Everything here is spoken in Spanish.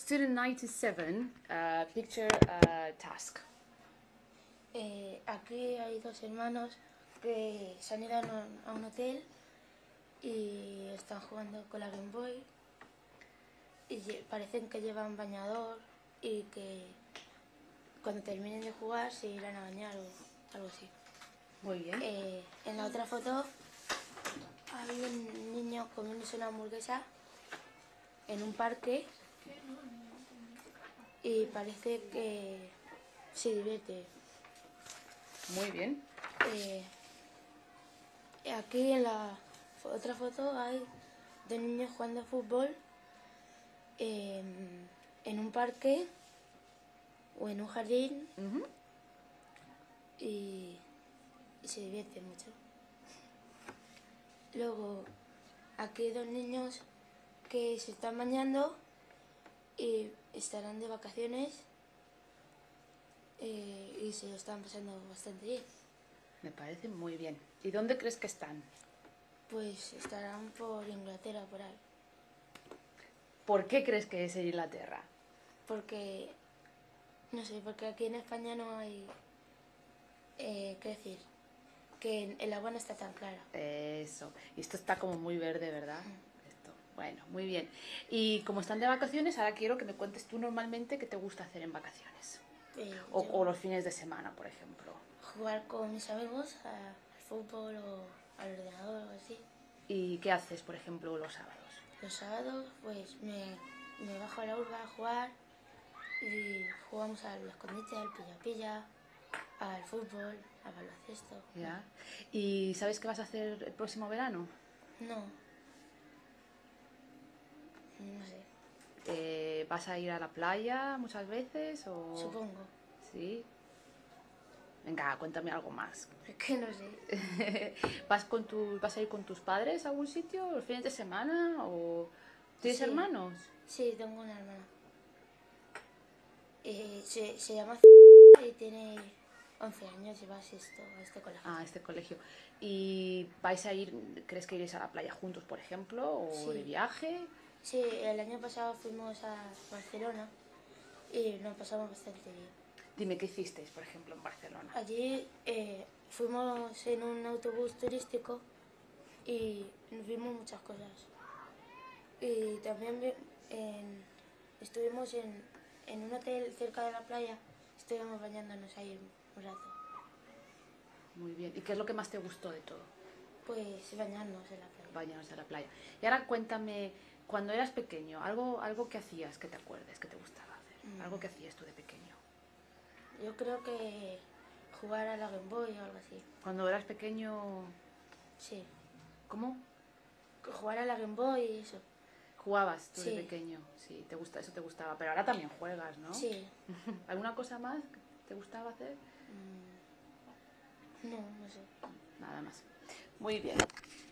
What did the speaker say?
Student 97, picture task. Aquí hay dos hermanos que se han ido a un hotel y están jugando con la Game Boy y parecen que llevan bañador y que cuando terminen de jugar se irán a bañar o algo así. Muy bien. En la otra foto hay un niño comiéndose una hamburguesa en un parque y parece que se divierte. Muy bien. Aquí en la otra foto hay dos niños jugando a fútbol en un parque o en un jardín y se divierten mucho. Luego aquí hay dos niños que se están bañando y estarán de vacaciones y se lo están pasando bastante bien. Me parece muy bien. ¿Y dónde crees que están? Pues estarán por Inglaterra, por ahí. ¿Por qué crees que es en Inglaterra? Porque, no sé, porque aquí en España no hay, qué decir, que el agua no está tan clara. Eso. Y esto está como muy verde, ¿verdad? Esto. Bueno, muy bien. Y como están de vacaciones, ahora quiero que me cuentes tú normalmente qué te gusta hacer en vacaciones. O los fines de semana, por ejemplo. Jugar con mis amigos al fútbol o al ordenador o así. ¿Y qué haces, por ejemplo, los sábados? Los sábados pues me bajo a la urba a jugar y jugamos al escondite, al pilla-pilla, al fútbol, al baloncesto. ¿Ya? ¿Y sabes qué vas a hacer el próximo verano? No, no sé, ¿Vas a ir a la playa muchas veces? O... supongo. Sí. Venga, cuéntame algo más. Es que no sé. ¿Vas a ir con tus padres a algún sitio los fines de semana? ¿O tienes Sí. hermanos? Sí, tengo una hermana. Se llama y tiene 11 años y va a este colegio. A este colegio. ¿Y vais a ir, crees que iréis a la playa juntos, por ejemplo? ¿O Sí. de viaje? Sí, el año pasado fuimos a Barcelona y nos pasamos bastante bien. Dime, ¿qué hicisteis, por ejemplo, en Barcelona? Allí fuimos en un autobús turístico y vimos muchas cosas. Y también estuvimos en un hotel cerca de la playa, estuvimos bañándonos ahí un rato. Muy bien. ¿Y qué es lo que más te gustó de todo? Pues bañarnos en la playa. Bañarnos a la playa. Y ahora cuéntame, cuando eras pequeño, algo que hacías que te acuerdes, que te gustaba hacer. Algo que hacías tú de pequeño. Yo creo que jugar a la Game Boy o algo así. Cuando eras pequeño, Sí, ¿cómo? jugar a la Game Boy y eso. Jugabas tú de Sí. pequeño, sí, eso te gustaba, pero ahora también juegas, ¿no? Sí. ¿Alguna cosa más que te gustaba hacer? No, no sé. Nada más. Muy bien.